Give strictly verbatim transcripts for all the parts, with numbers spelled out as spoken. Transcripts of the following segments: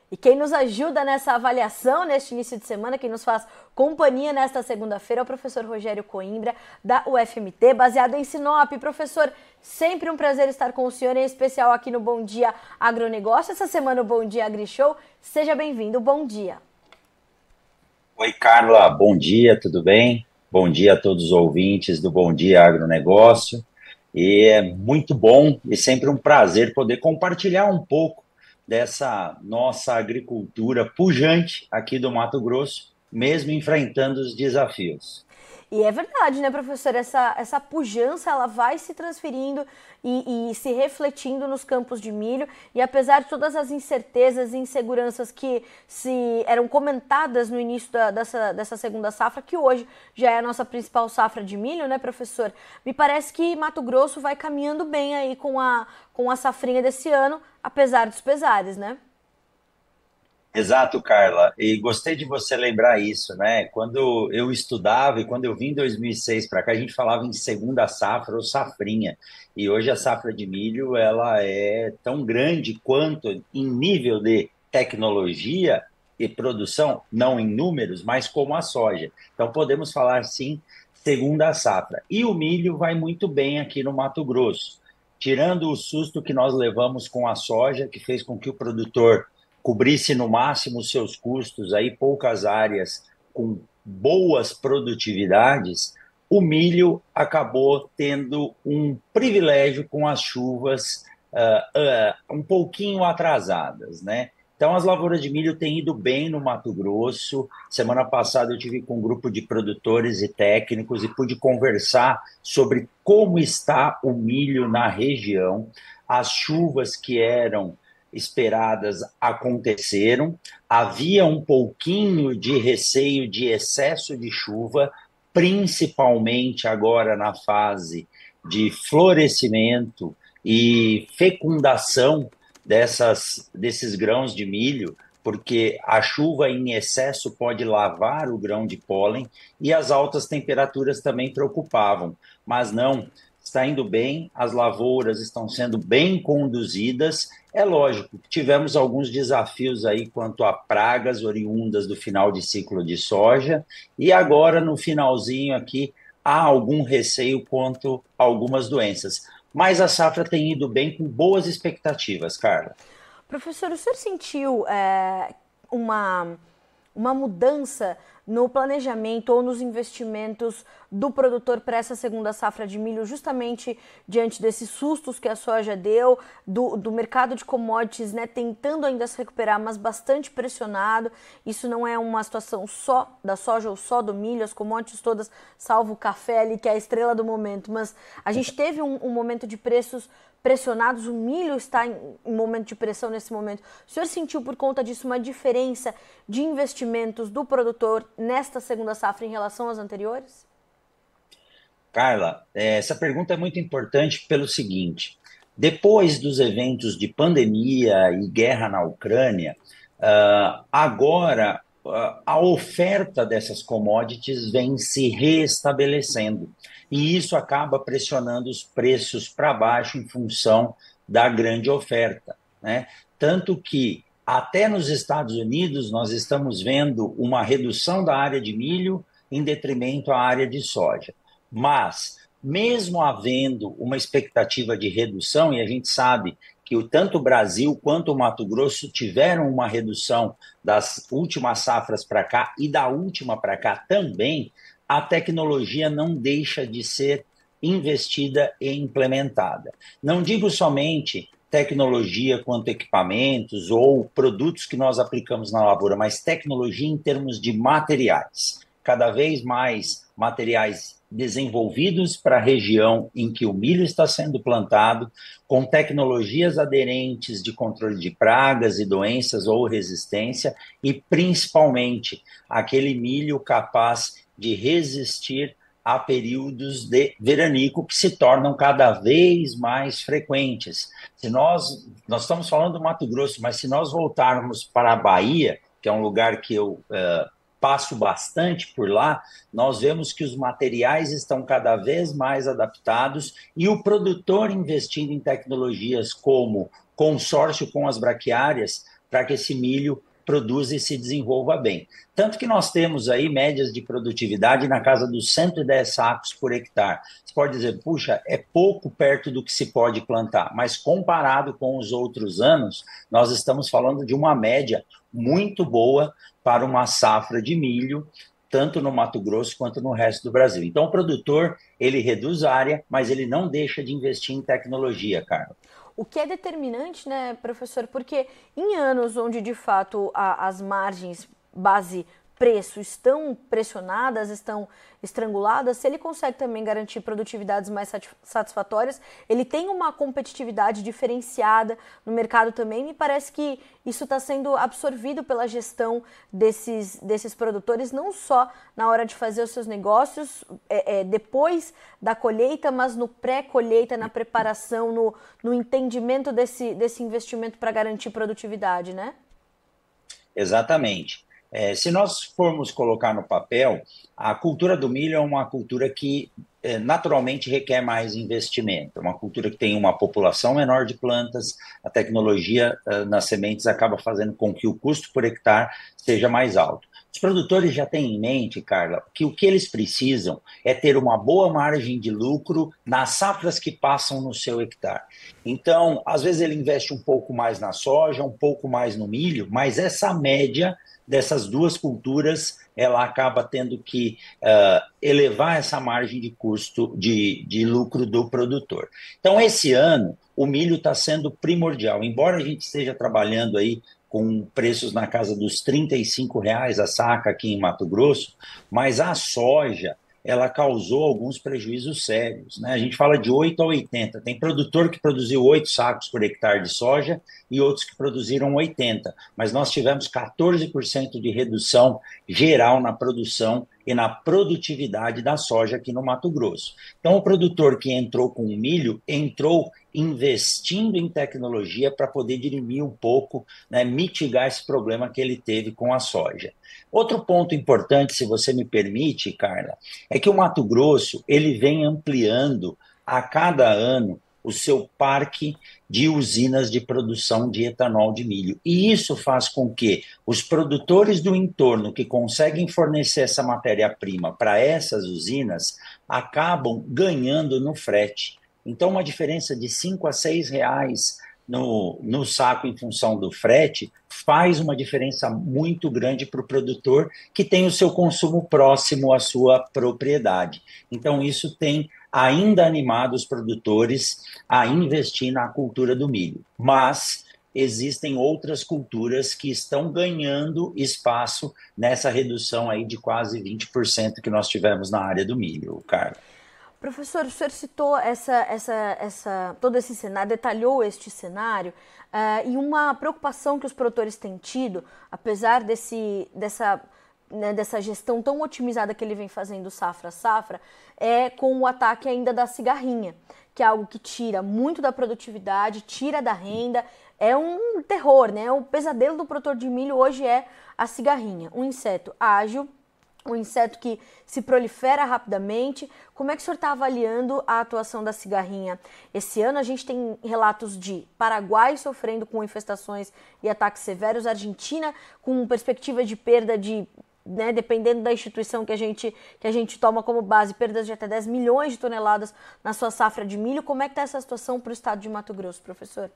E quem nos ajuda nessa avaliação, neste início de semana, quem nos faz companhia nesta segunda-feira é o professor Rogério Coimbra, da U F M T, baseado em Sinop. Professor, sempre um prazer estar com o senhor, em especial aqui no Bom Dia Agronegócio. Essa semana o Bom Dia AgriShow. Seja bem-vindo, bom dia. Oi, Carla, bom dia, tudo bem? Bom dia a todos os ouvintes do Bom Dia Agronegócio. E é muito bom e sempre um prazer poder compartilhar um pouco dessa nossa agricultura pujante aqui do Mato Grosso, mesmo enfrentando os desafios. E é verdade, né, professor? Essa, essa pujança, ela vai se transferindo e, e se refletindo nos campos de milho. E apesar de todas as incertezas e inseguranças que se eram comentadas no início da, dessa, dessa segunda safra, que hoje já é a nossa principal safra de milho, né, professor? Me parece que Mato Grosso vai caminhando bem aí com a, com a safrinha desse ano, apesar dos pesares, né? Exato, Carla. E gostei de você lembrar isso, né? Quando eu estudava e quando eu vim em dois mil e seis para cá, a gente falava em segunda safra ou safrinha. E hoje a safra de milho, ela é tão grande quanto em nível de tecnologia e produção, não em números, mas como a soja. Então podemos falar sim, segunda safra. E o milho vai muito bem aqui no Mato Grosso. Tirando o susto que nós levamos com a soja, que fez com que o produtor cobrisse no máximo os seus custos, aí poucas áreas com boas produtividades, o milho acabou tendo um privilégio com as chuvas uh, uh, um pouquinho atrasadas, né? Então, as lavouras de milho têm ido bem no Mato Grosso. Semana passada eu tive com um grupo de produtores e técnicos e pude conversar sobre como está o milho na região. As chuvas que eram esperadas aconteceram, havia um pouquinho de receio de excesso de chuva, principalmente agora na fase de florescimento e fecundação dessas, desses grãos de milho, porque a chuva em excesso pode lavar o grão de pólen e as altas temperaturas também preocupavam, mas não, está indo bem, as lavouras estão sendo bem conduzidas. É lógico, tivemos alguns desafios aí quanto a pragas oriundas do final de ciclo de soja, e agora no finalzinho aqui há algum receio quanto a algumas doenças. Mas a safra tem ido bem com boas expectativas, Carla. Professor, o senhor sentiu é, uma, uma mudança no planejamento ou nos investimentos do produtor para essa segunda safra de milho, justamente diante desses sustos que a soja deu, do, do mercado de commodities, né, tentando ainda se recuperar, mas bastante pressionado? Isso não é uma situação só da soja ou só do milho, as commodities todas, salvo o café ali, que é a estrela do momento, mas a gente teve um, um momento de preços pressionados, o milho está em, em momento de pressão nesse momento. O senhor sentiu por conta disso uma diferença de investimentos do produtor nesta segunda safra em relação às anteriores? Carla, essa pergunta é muito importante pelo seguinte: depois dos eventos de pandemia e guerra na Ucrânia, uh, agora uh, a oferta dessas commodities vem se reestabelecendo, e isso acaba pressionando os preços para baixo em função da grande oferta, né? Tanto que até nos Estados Unidos nós estamos vendo uma redução da área de milho em detrimento à área de soja. Mas, mesmo havendo uma expectativa de redução, e a gente sabe que o, tanto o Brasil quanto o Mato Grosso tiveram uma redução das últimas safras para cá e da última para cá também, a tecnologia não deixa de ser investida e implementada. Não digo somente tecnologia quanto equipamentos ou produtos que nós aplicamos na lavoura, mas tecnologia em termos de materiais. Cada vez mais materiais desenvolvidos para a região em que o milho está sendo plantado, com tecnologias aderentes de controle de pragas e doenças ou resistência, e principalmente aquele milho capaz de resistir a períodos de veranico que se tornam cada vez mais frequentes. Se nós, nós estamos falando do Mato Grosso, mas se nós voltarmos para a Bahia, que é um lugar que eu uh, passo bastante por lá, nós vemos que os materiais estão cada vez mais adaptados e o produtor investindo em tecnologias como consórcio com as braquiárias para que esse milho produza e se desenvolva bem. Tanto que nós temos aí médias de produtividade na casa dos cento e dez sacos por hectare. Você pode dizer, puxa, é pouco perto do que se pode plantar, mas comparado com os outros anos, nós estamos falando de uma média muito boa para uma safra de milho, tanto no Mato Grosso quanto no resto do Brasil. Então, o produtor, ele reduz a área, mas ele não deixa de investir em tecnologia, Carla. O que é determinante, né, professor? Porque em anos onde, de fato, a, as margens base preço estão pressionadas, estão estranguladas, se ele consegue também garantir produtividades mais satisfatórias, ele tem uma competitividade diferenciada no mercado também. Me parece que isso está sendo absorvido pela gestão desses, desses produtores, não só na hora de fazer os seus negócios, é, é, depois da colheita, mas no pré-colheita, na preparação, no, no entendimento desse, desse investimento para garantir produtividade, né? Exatamente. É, se nós formos colocar no papel, a cultura do milho é uma cultura que é, naturalmente requer mais investimento. É uma cultura que tem uma população menor de plantas, a tecnologia uh, nas sementes acaba fazendo com que o custo por hectare seja mais alto. Os produtores já têm em mente, Carla, que o que eles precisam é ter uma boa margem de lucro nas safras que passam no seu hectare. Então, às vezes ele investe um pouco mais na soja, um pouco mais no milho, mas essa média dessas duas culturas, ela acaba tendo que uh, elevar essa margem de custo, de, de lucro do produtor. Então, esse ano, o milho está sendo primordial. Embora a gente esteja trabalhando aí com preços na casa dos trinta e cinco reais a saca aqui em Mato Grosso, mas a soja, ela causou alguns prejuízos sérios, né? A gente fala de oito a oitenta. Tem produtor que produziu oito sacos por hectare de soja e outros que produziram oitenta. Mas nós tivemos quatorze por cento de redução geral na produção e na produtividade da soja aqui no Mato Grosso. Então, o produtor que entrou com o milho, entrou investindo em tecnologia para poder dirimir um pouco, né, mitigar esse problema que ele teve com a soja. Outro ponto importante, se você me permite, Carla, é que o Mato Grosso ele vem ampliando a cada ano o seu parque de usinas de produção de etanol de milho. E isso faz com que os produtores do entorno que conseguem fornecer essa matéria-prima para essas usinas acabam ganhando no frete. Então, uma diferença de cinco a seis reais no, no saco em função do frete faz uma diferença muito grande para o produtor que tem o seu consumo próximo à sua propriedade. Então, isso tem ainda animado os produtores a investir na cultura do milho. Mas existem outras culturas que estão ganhando espaço nessa redução aí de quase vinte por cento que nós tivemos na área do milho, Carla. Professor, o senhor citou essa, essa, essa, todo esse cenário, detalhou este cenário, uh, e uma preocupação que os produtores têm tido, apesar desse, dessa, né, dessa gestão tão otimizada que ele vem fazendo safra a safra, é com o ataque ainda da cigarrinha, que é algo que tira muito da produtividade, tira da renda, é um terror, né? O pesadelo do produtor de milho hoje é a cigarrinha, um inseto ágil, um inseto que se prolifera rapidamente. Como é que o senhor está avaliando a atuação da cigarrinha esse ano? A gente tem relatos de Paraguai sofrendo com infestações e ataques severos, Argentina com perspectiva de perda de, né, dependendo da instituição que a, gente, que a gente toma como base, perdas de até dez milhões de toneladas na sua safra de milho. Como é que está essa situação para o estado de Mato Grosso, professor?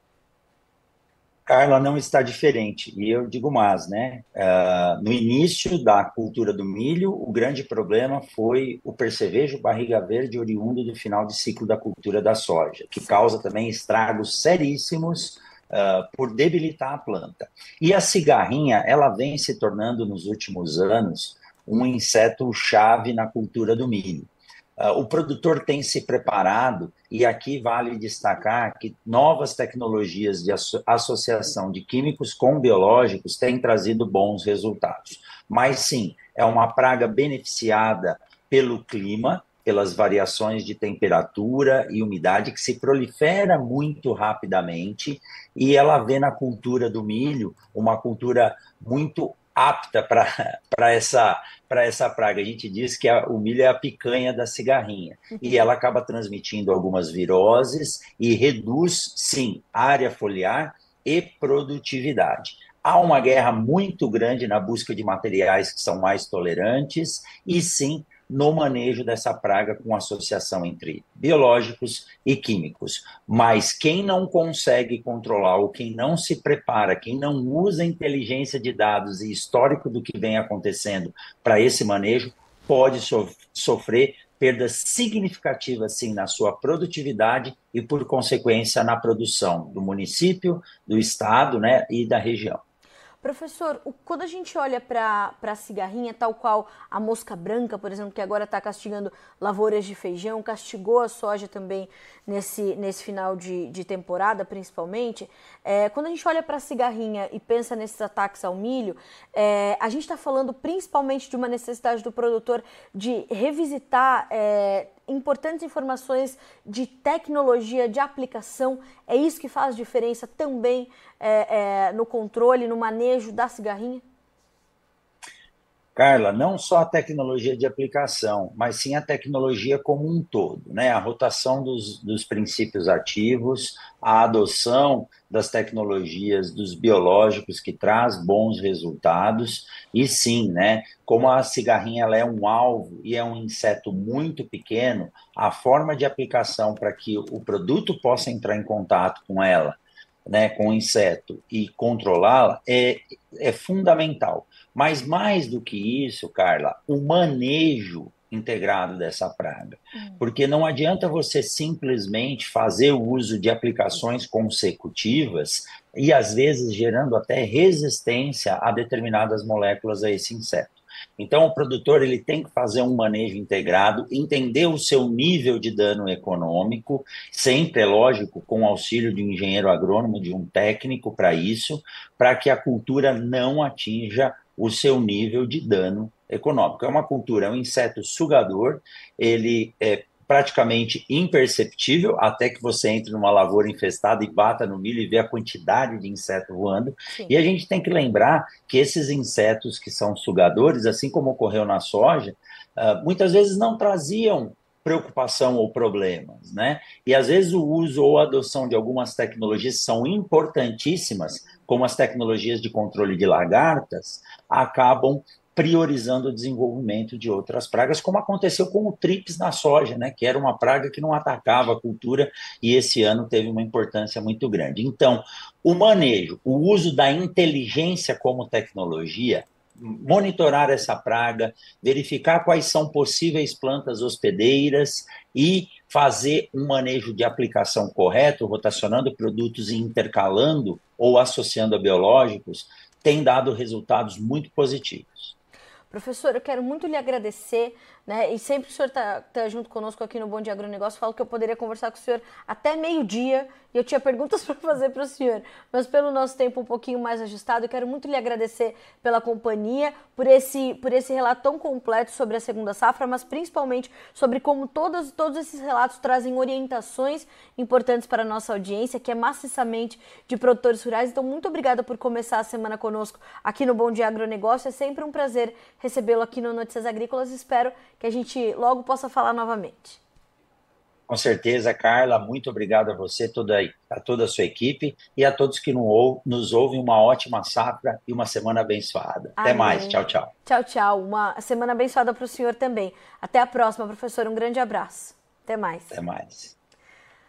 Carla, não está diferente. E eu digo mais, né? Uh, no início da cultura do milho, o grande problema foi o percevejo barriga verde oriundo do final de ciclo da cultura da soja, que causa também estragos seríssimos uh, por debilitar a planta. E a cigarrinha, ela vem se tornando nos últimos anos um inseto-chave na cultura do milho. Uh, o produtor tem se preparado, e aqui vale destacar que novas tecnologias de asso- associação de químicos com biológicos têm trazido bons resultados. Mas sim, é uma praga beneficiada pelo clima, pelas variações de temperatura e umidade, que se prolifera muito rapidamente, e ela vê na cultura do milho uma cultura muito apta para essa, para essa praga. A gente diz que a, o milho é a picanha da cigarrinha, e ela acaba transmitindo algumas viroses e reduz, sim, a área foliar e produtividade. Há uma guerra muito grande na busca de materiais que são mais tolerantes e, sim, no manejo dessa praga com associação entre biológicos e químicos. Mas quem não consegue controlar ou quem não se prepara, quem não usa inteligência de dados e histórico do que vem acontecendo para esse manejo, pode so- sofrer perdas significativas, sim, na sua produtividade e, por consequência, na produção do município, do estado, né, e da região. Professor, o, quando a gente olha para a cigarrinha, tal qual a mosca branca, por exemplo, que agora está castigando lavouras de feijão, castigou a soja também nesse, nesse final de, de temporada, principalmente, é, quando a gente olha para a cigarrinha e pensa nesses ataques ao milho, é, a gente está falando principalmente de uma necessidade do produtor de revisitar é, importantes informações de tecnologia, de aplicação. É isso que faz diferença também é, é, no controle, no manejo da cigarrinha? Carla, não só a tecnologia de aplicação, mas sim a tecnologia como um todo, né? A rotação dos, dos princípios ativos, a adoção das tecnologias dos biológicos que traz bons resultados, e sim, né? Como a cigarrinha ela é um alvo e é um inseto muito pequeno, a forma de aplicação para que o produto possa entrar em contato com ela, né, com o inseto e controlá-la é, é fundamental. Mas mais do que isso, Carla, o manejo integrado dessa praga. Porque não adianta você simplesmente fazer o uso de aplicações consecutivas e, às vezes, gerando até resistência a determinadas moléculas a esse inseto. Então, o produtor ele tem que fazer um manejo integrado, entender o seu nível de dano econômico, sempre, é lógico, com o auxílio de um engenheiro agrônomo, de um técnico para isso, para que a cultura não atinja o seu nível de dano econômico. É uma cultura, é um inseto sugador, ele é praticamente imperceptível até que você entre numa lavoura infestada e bata no milho e vê a quantidade de inseto voando. Sim. E a gente tem que lembrar que esses insetos que são sugadores, assim como ocorreu na soja, uh, muitas vezes não traziam preocupação ou problemas, né? E às vezes o uso ou a adoção de algumas tecnologias são importantíssimas, como as tecnologias de controle de lagartas, acabam priorizando o desenvolvimento de outras pragas, como aconteceu com o trips na soja, né, que era uma praga que não atacava a cultura e esse ano teve uma importância muito grande. Então, o manejo, o uso da inteligência como tecnologia, monitorar essa praga, verificar quais são possíveis plantas hospedeiras e fazer um manejo de aplicação correto, rotacionando produtos e intercalando ou associando a biológicos, tem dado resultados muito positivos. Professor, eu quero muito lhe agradecer, né? E sempre que o senhor está tá junto conosco aqui no Bom Dia Agronegócio, falo que eu poderia conversar com o senhor até meio-dia e eu tinha perguntas para fazer para o senhor. Mas pelo nosso tempo um pouquinho mais ajustado, eu quero muito lhe agradecer pela companhia, por esse, por esse relato tão completo sobre a segunda safra, mas principalmente sobre como todos, todos esses relatos trazem orientações importantes para a nossa audiência, que é maciçamente de produtores rurais. Então, muito obrigada por começar a semana conosco aqui no Bom Dia Agronegócio. É sempre um prazer recebê-lo aqui no Notícias Agrícolas. Espero que a gente logo possa falar novamente. Com certeza, Carla, muito obrigado a você, toda, a toda a sua equipe e a todos que nos ouvem. Uma ótima safra e uma semana abençoada. Até mais. Amém. Tchau, tchau. Tchau, tchau. Uma semana abençoada para o senhor também. Até a próxima, professor. Um grande abraço. Até mais. Até mais.